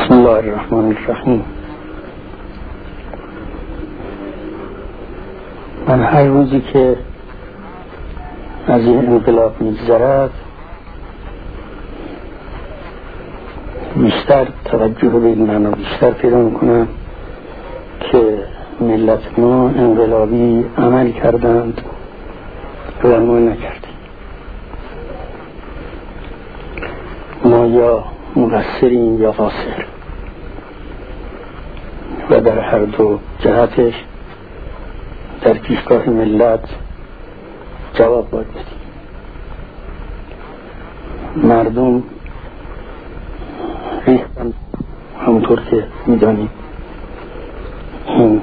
بسم الله الرحمن الرحیم. من هر روزی که از این انقلاب می‌گذرد بیشتر توجه به این معنا بیشتر پیدا می‌کنم که ملت ما انقلابی عمل کردند و ما نکردیم. ما یا مقصرین یا قاصر و در هر دو جهتش در پیشگاه ملت جواب باید بدیم. مردم ریختن همونطور که میدانیم این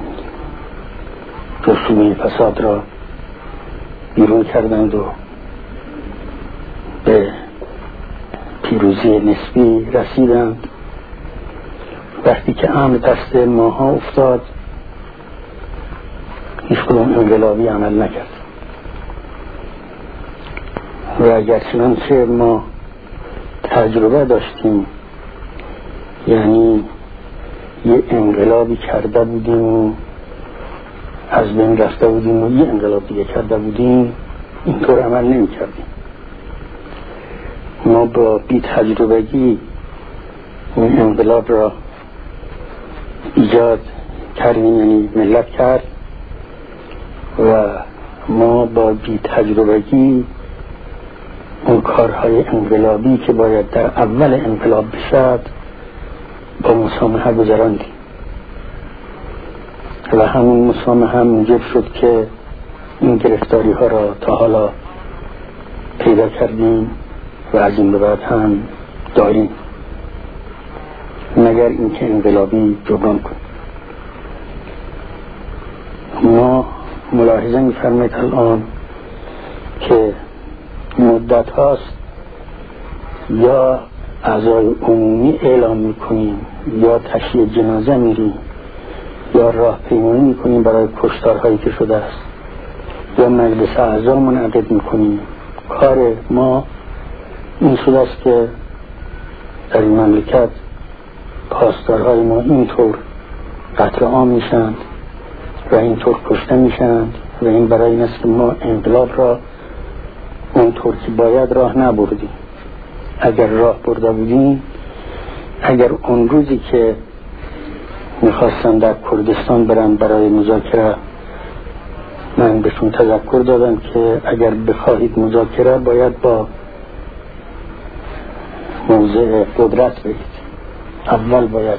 رسوم فساد را بیرون کردند و به پیروزی نسبی رسیدند. وقتی که امر دست ماها افتاد هیچ کدوم انقلابی عمل نکرد و اگر چنانچه ما تجربه داشتیم، یعنی یه انقلابی کرده بودیم و از بین رفته بودیم و یه انقلاب دیگه کرده بودیم، اینطور عمل نمی کردیم. ما با بی تجربگی این انقلاب را ایجاد کردیم، یعنی ملت کرد و ما با بی تجربگی اون کارهای انقلابی که باید در اول انقلاب بشد با مسامحه گذراندیم و همون مسامحه موجب شد که این گرفتاری ها را تا حالا پیدا کردیم و از این به بعد هم داریم، مگر اینکه انقلابی جبران کنیم. ما ملاحظه می‌فرمایید الان که مدت هاست یا اعضای عمومی اعلام میکنیم یا تشییع جنازه میریم یا راهپیمایی میکنیم برای کشتارهایی که شده است یا مجلس اعضا منعقد میکنیم. کار ما این شده است که در این مملکت پاسدارهای ما اینطور قتل عام میشند و اینطور کشته میشند و این برای این است که ما انقلاب را اونطور که باید راه نبردیم. اگر راه برده بودیم، اگر اون روزی که میخواستم در کردستان برم برای مذاکره، من بهشون تذکر دادم که اگر بخواهید مذاکره باید با موضع قدرت برید. اول باید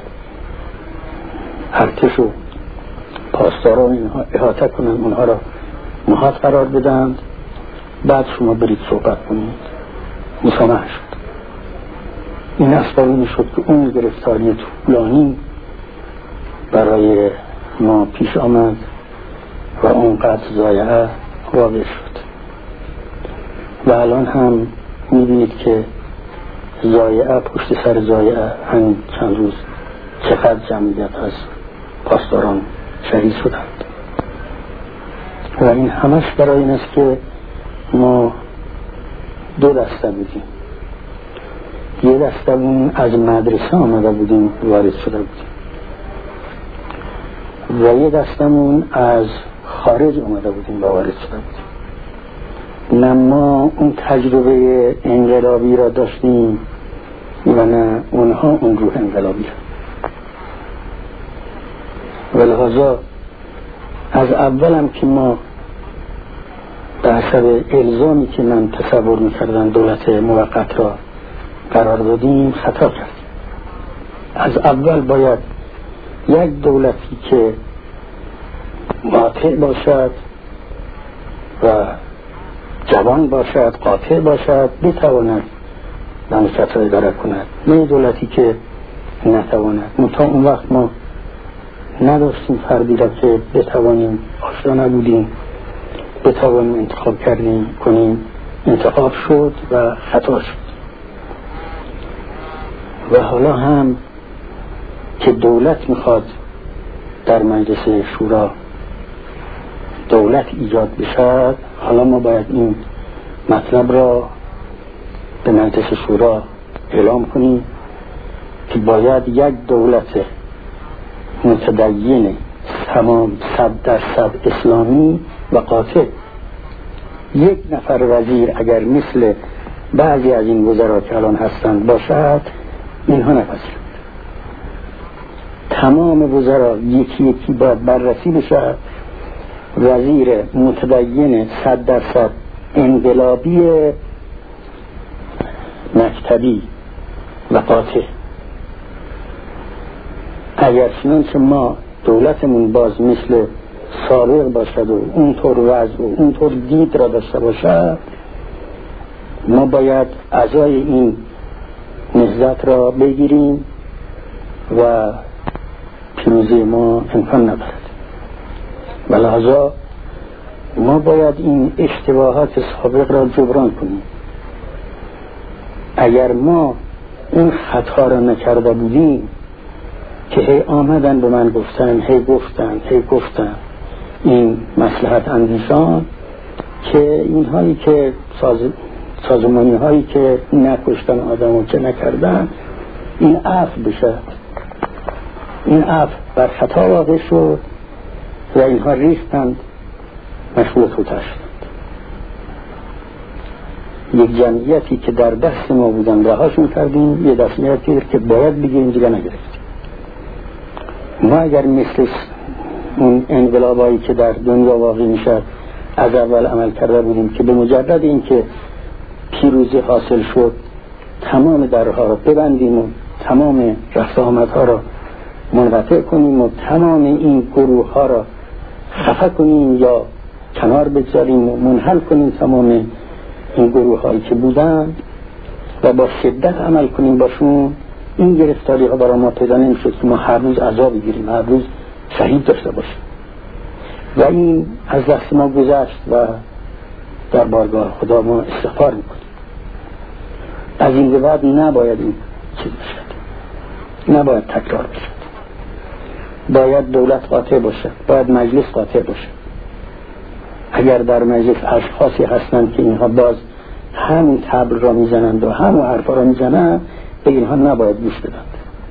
ارتش و پاسداران اینها احاطه کنند، اونها را محاط قرار بدند، بعد شما برید صحبت کنید. مسامحه شد. این اسباب این شد که اون گرفتاری طولانی برای ما پیش آمد و اونقدر ضایعه واقع شد و الان هم میبینید که ضایعه پشت سر ضایعه همین چند روز چقدر جمعیت از پاسداران شهید شدند و این همش برای این است که ما دو دسته بودیم. یه دستمون از مدرسه آمده بودیم وارد شده بودیم و یه دستمون از خارج آمده بودیم و وارد شده بودیم. نه ما اون تجربه انقلابی را داشتیم و نه اونها اون روح انقلابی را. ولهذا از اولم که ما به حسب الزامی که من تصور می‌کردم دولت موقت را قرار دادیم خطا کردیم. از اول باید یک دولتی که قاطع باشد و جوان باشد، قاطع باشد، بتواند مملکت را اداره کند، نه دولتی که نتواند. تا اون وقت ما نداشتیم فردی را که بتوانیم، آشنا نبودیم بتوانیم انتخاب کنیم. انتخاب شد و خطا شد و حالا هم که دولت میخواد در مجلس شورا دولت ایجاد بشد، حالا ما باید این مطلب را به مجلس شورا اعلام کنیم که باید یک دولت متدین تمام 100% اسلامی و قاطع، یک نفر وزیر اگر مثل بعضی از این وزرا که الان هستند باشد اینها نپذیرند. تمام وزرا یکی یکی باید بررسی بشود. وزیر متدین 100% انقلابی مکتبی و قاطع. اگر چنانچه ما دولتمون باز مثل سابق باشد و اونطور وضع و اونطور دید را داشته باشد، ما باید اعضای این نهضت را بگیریم و پیروزی ما امکان ندارد. و لذا ما باید این اشتباهات سابق را جبران کنیم. اگر ما این خطا را نکرده بودیم که هی آمدن به من گفتن هی گفتن این مصلحت اندیشان که اینهایی که سازمانی هایی که نکشتن آدمو که نکردن این عفو بشه، این عفو بر خطا واقع شد و اینها ریختند مشغول خودش شدند. یک جمعیتی که در دست ما بودن رهاشون کردیم، یه دستمیتی که باید بگیریم دیگه نگرفتیم. ما اگر مثل اون انقلابایی که در دنیا واقع میشه از اول عمل کرده بودیم که به مجرد این که پیروزی حاصل شد تمام درها را ببندیم و تمام رفت آمدها را منقطع کنیم و تمام این گروه ها را خفه کنیم یا کنار بگذاریم و منحل کنیم تمام این گروه هایی که بودن و با شدت عمل کنیم باشون، این گرفتاری ها برای ما پیدا نمیشد که ما هر روز عذاب بگیریم، هر روز شهید داشته باشیم. و این از دست ما گذشت و در بارگاه خدا ما استغفار میکنیم. از این به بعد نباید این چیز بشد، نباید تکرار بشد. باید دولت قاطع باشد، باید مجلس قاطع باشد. اگر در مجلس اشخاصی هستند که اینها باز همین طبل را میزنند و همین حرفا را میزنند، به اینها نباید گوش بدند.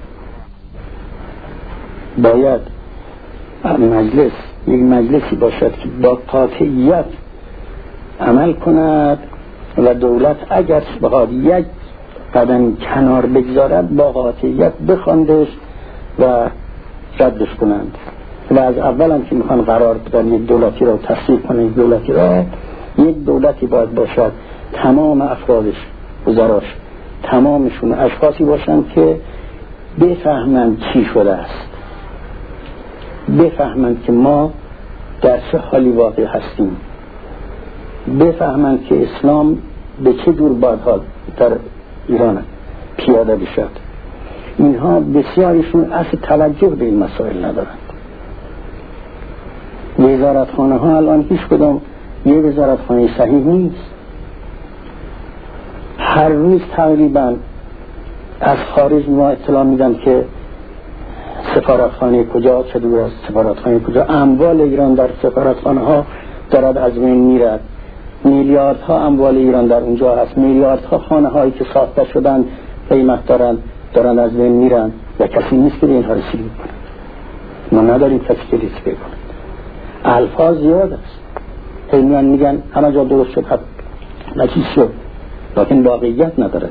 باید مجلس یک مجلسی باشد که با قاطعیت عمل کند و دولت اگر بخواد یک قدم کنار بگذارد با قاطعیت بخواندش و ردش کنند. و از اول هم که میخوان قرار بدن یک دولتی را تصدیق کنند، یک دولتی را، یک دولتی باید باشد تمام افرادش، وزراش، تمامشون اشخاصی باشند که بفهمند چی شده است، بفهمند که ما در چه حالی واقع هستیم، بفهمند که اسلام به چه دور باید در ایران پیاده بشد. اینها بسیارشون اصلا توجه به این مسائل ندارند. وزارتخانه ها الان هیچ کدام یه وزارتخانه صحیح نیست. هر روز تقریبا از خارج ما اطلاع میدن که سفارتخانه کجا، چه دور از سفارتخانه کجا، اموال ایران در سفارتخانه ها دارد از بین میرد، میلیاردها اموال ایران در اونجا هست، میلیاردها خانه هایی که ساخته شدن قیمت دارن از بین میرن و کسی نیست که اینها رسیدگی کنه. ما نداریم کسی که رسیدگی کنه. الفاظ زیاد است، خیلیان میگن همه جا درست شد، نچیز شد، لیکن واقعیت نداره.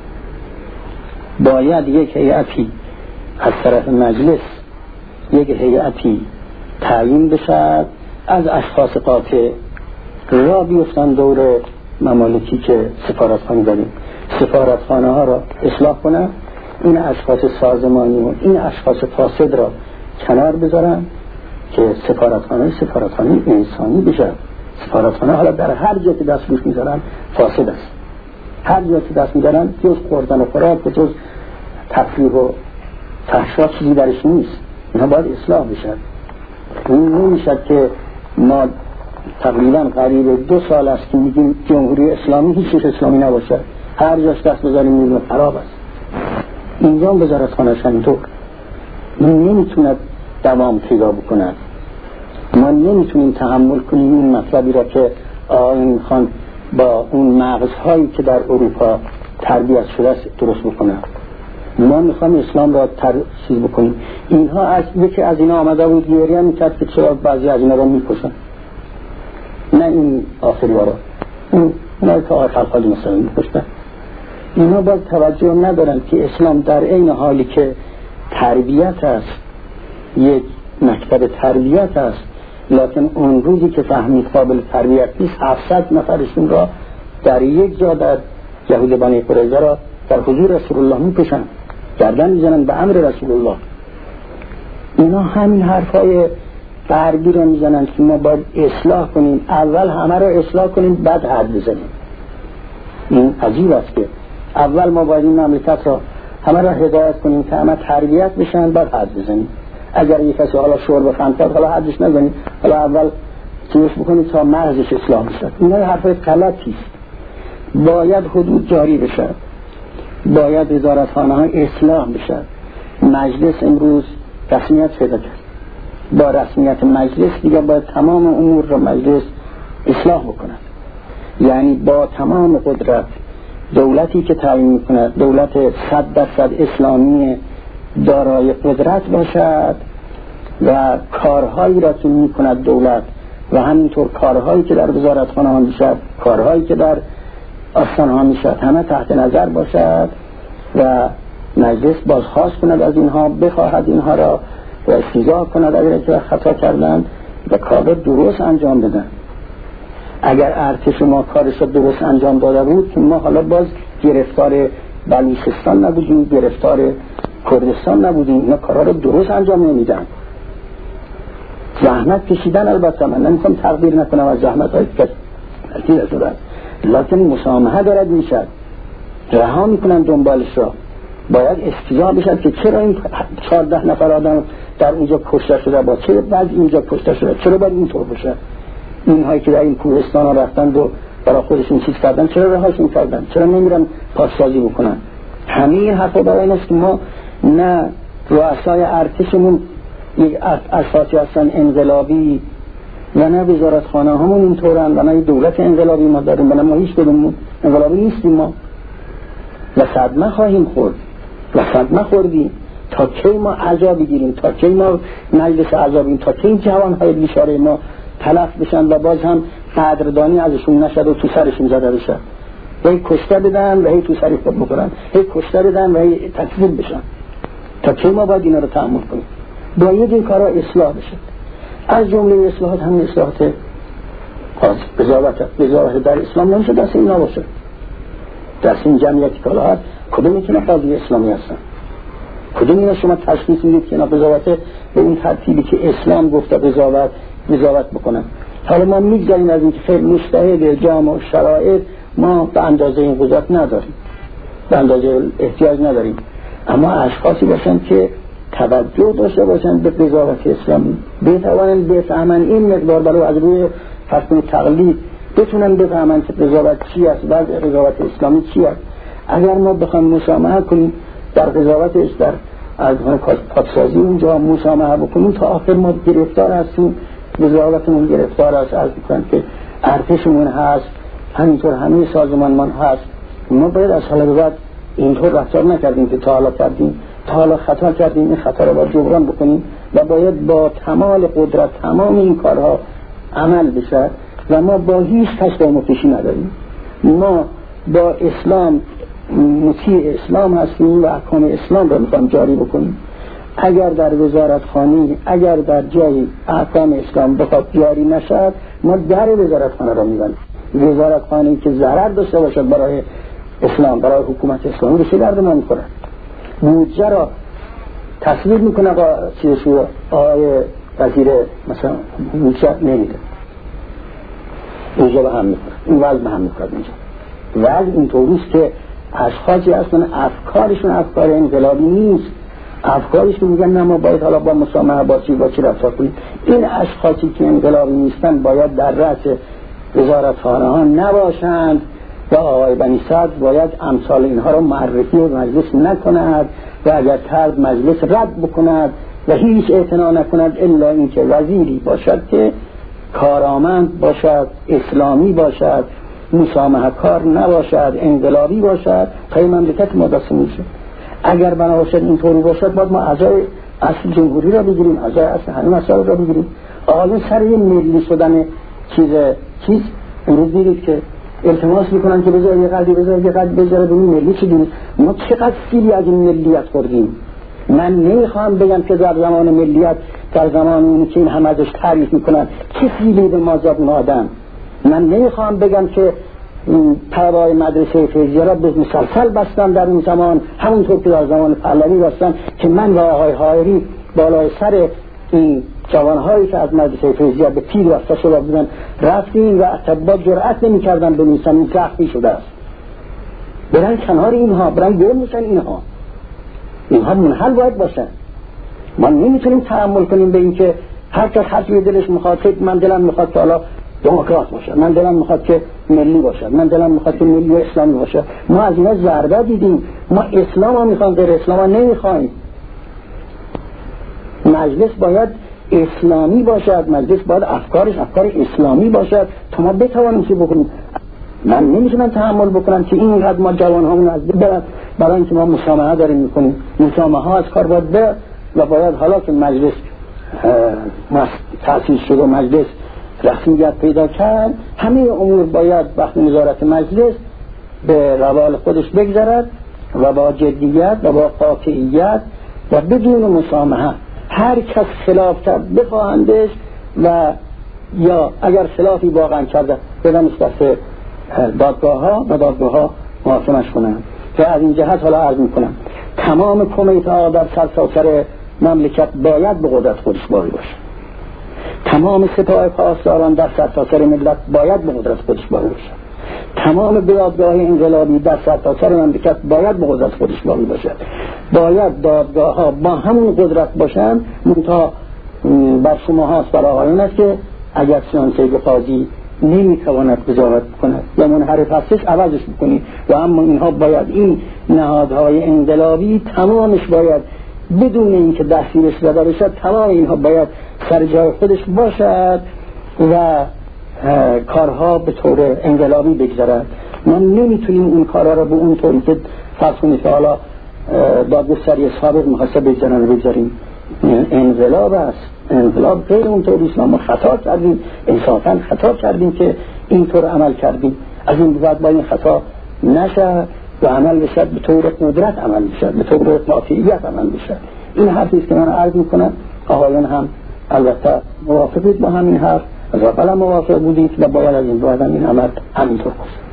باید یک هیئتی از طرف مجلس، یک هیئتی تعیین بشد از اشخاص قاطع را بیفتن دور ممالکی که سفارتخانه داریم، سفارتخانه ها را اصلاح کنن، این اشخاص سازمانی و این اشخاص فاسد را کنار بذارن که سفارتخانه انسانی بشه. سفارتخانه حالا در هر جا که دست روش میذارن فاسد است، هر جا که دست میذارن جز خوردن و خوراک و جز تفریح و فحشا چیزی درش نیست. اینها باید اصلاح بشن. این نمیشد که ما تقریبا قریب 2 سال است که میگیم جمهوری اسلامی هیچ اسلامی نباشه، هر جاش دست بذاریم میبینیم خراب است. اینجا وزارتخانه همینطور، این نمیتوند دوام پیدا بکند. ما نمیتونیم تحمل کنیم این مطلبی را که آقایون میخوان با اون مغزهایی که در اروپا تربیت شده است درست بکنند. ما میخوام اسلام را ترسیز بکنیم. اینها از یکی از اینا آمده بود گریه میکرد که چرا بعضی از اینا را میکشن، نه این آخری ها را، اینا که آخر خالی مثلا میکشتن. اینا باز توجه ندارن که اسلام در این حالی که تربیت است، یک مکتب تربیت است، لکن اون روزی که فهمید قابل تربیت نیست 700 نفرشون را در یک جا در یهود بنی قریظه را در حضور رسول الله میکشن، گردن میزنن به امر رسول الله. اینا همین حرفای غربی را میزنن که ما باید اصلاح کنیم، اول همه را اصلاح کنیم بعد حد بزنیم. این عجیب است که اول ما باید این مملکت را همه را هدایت کنیم که همه تربیت بشن بعد حد بزنیم. اگر یک کسی حالا شور بخند کرد حالا حدش نزنید، حالا اول چیزش بکنید تا مغزش اصلاح بشه. اینا حرفای غلطی است. باید حدود جاری بشه، باید وزارتخانه ها اصلاح بشه. مجلس امروز رسمیت پیدا کرد، با رسمیت مجلس دیگه باید تمام امور را مجلس اصلاح بکند. یعنی با تمام قدرت دولتی که تعیین میکند دولت 100% اسلامی دارای قدرت باشد و کارهایی را که میکند دولت و همینطور کارهایی که در وزارتخانه ها میشد، کارهایی که در آستانه ها میشد، همه تحت نظر باشد و مجلس بازخواست کند از اینها، بخواهد اینها را و استیضاح کند اگر که خطا کردند و کار را درست انجام بدن. اگر ارتش ما کارش را درست انجام داده بود که ما حالا باز گرفتار بلوچستان نبودیم، گرفتار کردستان نبودیم. اینا کارها را درست انجام نمیدن، زحمت کشیدن. البته من نمیخوام تقدیر نکنم از زحمت های کسی رسولن، لکن مسامحه دارد میشد، رها میکنن دنبالش را. باید استیضاح بشد که چرا این 14 نفر آدم در اونجا کشته شده، با چرا بعد اینجا کشته شده، چرا باید اینطور بشه. اینهایی که در این کوهستان ها رفتند و برای خودشون چیز کردن چرا رهاشون کردن، چرا نمیرن پاسسازی بکنن. همه این حرفا برای این است که ما نه رؤسای ارتشمون یک اساسی هستن انقلابی و نه وزارتخانه همون اینطورن و نه دولت انقلابی ما داریم و نه ما هیچ کدوم انقلابی نیستیم. ما و صدمه خواهیم خورد و صدمه خوردیم. تا کی ما عذاب بگیریم، تا کی ما مجلس عذابیم، تا کی این جوانهای بیچاره ما تلف بشن و باز هم قدردانی ازشون نشد و تو سرشون زده بشه، هی کشته بدن و هی تو سری خود بکنن، هی کشته بدن و هی تکذیب بشن. تا کی ما باید اینا رو تحمل کنیم؟ باید این کارا اصلاح بشه. از جمله اصلاحات هم اصلاحات قضاوت در اسلام نمیشه دست این نباشه. دست این جمعیتی که حالا کدوم میتونه قاضی اسلامی هستن، کدوم اینا شما تشخیص میدید که اینا قضاوت به این ترتیبی که اسلام گفته قضاوت بکنن. حالا ما میگذاریم از این که خیلی مجتهد جامع شرایط ما به اندازه این قدرت نداریم، به اندازه احتیاج نداریم، اما اشخاصی باشن که توجه داشته باشن به قضاوت اسلامی، بتوانن بفهمن این مقدار برای از روی حکم تقلید بتونن بفهمن که قضاوت چی است، وضع قضاوت اسلامی چی است. اگر ما بخوایم مسامحه کنیم در قضاوتش، در از پادسازی اونجا مسامحه بکنیم، تا آخر ما گرفتار هستیم، قضاوتمون گرفتار است. از میکنم که ارتشمون هست، همینطور همه سازمانمان هست. ما باید از حالا به بعد اینطور رفتار نکردیم که تا حالا کردیم، تا حالا خطا کردیم، این خطا رو باید جبران بکنیم و باید با کمال قدرت تمام این کارها عمل بشه و ما با هیچ تسلیم و پیشی نداریم. ما با اسلام مطیع اسلام هستیم و احکام اسلام رو میخوایم جاری بکنیم. اگر در وزارتخانه، اگر در جایی احکام اسلام بخواد جاری نشد، ما در وزارتخانه رو میبندیم. وزارتخانه‌ای که ضرر داشته باشد برای اسلام، برای حکومت اسلامی، رو چه درد ما میکنه؟ بودجه را تصویب میکنه آقای وزیر مثلا بودجه نمیده، اوضاع به هم میکنه، این وضع به هم میکنه. اینجا وضع اینطوریست که اشخاصی هستن افکارشون افکار انقلابی نیست، افکارشون میگن نه ما باید حالا با مسامحه با چی رفتار کنیم. این اشخاصی که انقلابی نیستن باید در رأس وزارتخانه ها نباشند و آقای بنی صدر باید امثال اینها رو معرفی مجلس نکند و اگر کرد مجلس رد بکند و هیچ اعتنا نکند الا اینکه وزیری باشد که کارآمند باشد، اسلامی باشد، مسامحه کار نباشد، انقلابی باشد، تا این مملکت ما دست میشه. اگر بنا باشد اینطوری باشد باید ما اعضای اصل جمهوری را بگیریم، اعضای اصل همین مسائل را بگیریم. آقایون سر این ملی شدن چیز امروز دیدید که التماس میکنن که بذار یه قدری بذاره به این ملی چی دونید. ما چقدر سیلی از این ملیت خوردیم. من نمیخوام بگم که در زمان ملیت، در زمان اونی که این همه ازش تعریف میکنن چه سیلی به ما زد اون آدم. من نمیخوام بگم که طلبای مدرسه فیضیه را به مسلسل بستن در اون زمان، همونطور که در زمان پهلوی بستن که من و آقای حائری بالای سر این جوانهایی که از مدرسه فیضیه به تیر واسطه شده بودن رفتیم و اطباء جرأت نمی کردن بنویسن این زخمی شده است. برن کنار اینها، برن گل میشن اینها منحل باید باشن. ما نمیتونیم تحمل کنیم به این که هر کس حرفی دلش میخواد، من دلم میخواد که حالا دموکرات باشد، من دلم میخواد که ملی باشد، من دلم میخواد که ملی و اسلامی باشد. ما از اینا ضربه دیدیم. ما اسلام ها میخوایم، غیر اسلام ها نمیخوایم. مجلس باید اسلامی باشد، مجلس باید افکارش افکار اسلامی باشد تا ما بتوانیم چی بکنیم. من نمیتونم تحمل بکنم که اینقدر ما جوان همون از برن برای اینکه ما مسامحه داریم میکنیم. مسامحه از کار باید بره و باید حالا که مجلس تأسیس شد و مجلس رسمیت پیدا کرد، همه امور باید وقت نظارت مجلس به روال خودش بگذرد و با جدیت و با قاطعیت و بدون مسامحه. هر کس خلاف کرد بخواهندش و یا اگر خلافی واقعا کرده بدنش دست دادگاه ها و دادگاه ها محاکمش کنن. که از این جهت حالا عرض میکنم تمام کمیته ها در سرتاسر مملکت باید به قدرت خودش باقی باشه. تمام سپاه پاسداران در سرتاسر ملت باید به قدرت خودش باقی باشه. تمام دادگاه انقلابی در سرتاسر مملکت باید به قدرت خودش باقی باشه. باید دادگاه ها با همون قدرت باشن. منتها بر شما هاست، بر آقایون است که اگر سیانسه قاضی نمیتواند قضاوت کند یا منحرف هستش عوضش بکنید. و اما اینها باید این نهادهای انقلابی تمامش باید بدون اینکه دستگیرش زده بشد، تمام اینها باید سر جای خودش باشد و کارها به طور انقلابی بگذرد. ما نمیتونیم اون کارها را به اون طوری که فرض کنید که حالا دادگستری سابق میخواسته بگذاریم. انقلاب است، انقلاب غیر اون طوری است. ما خطا کردیم، انصافا خطا کردیم که اینطور عمل کردیم. از این بعد با این خطا نشه و عمل بشد به طور قدرت عمل بشد، به طور قاطعیت عمل بشد. این حرفی است که من عرض میکنم. آقایان هم البته موافقید با همین حرف، از قبل موافق بودید و باید از این بعد این عمل همینطور باشه.